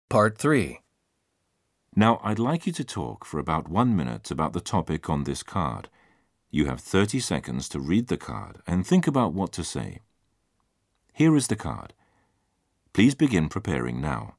Part 3. Now, I'd like you to talk for about 1 minute about the topic on this card. You have 30 seconds to read the card and think about what to say. Here is the card. Please begin preparing now.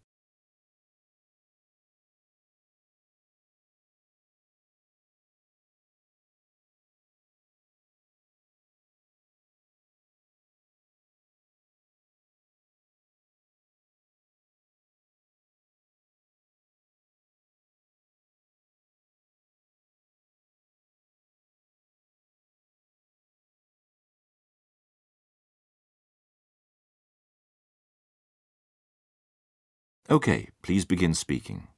Okay, please begin speaking.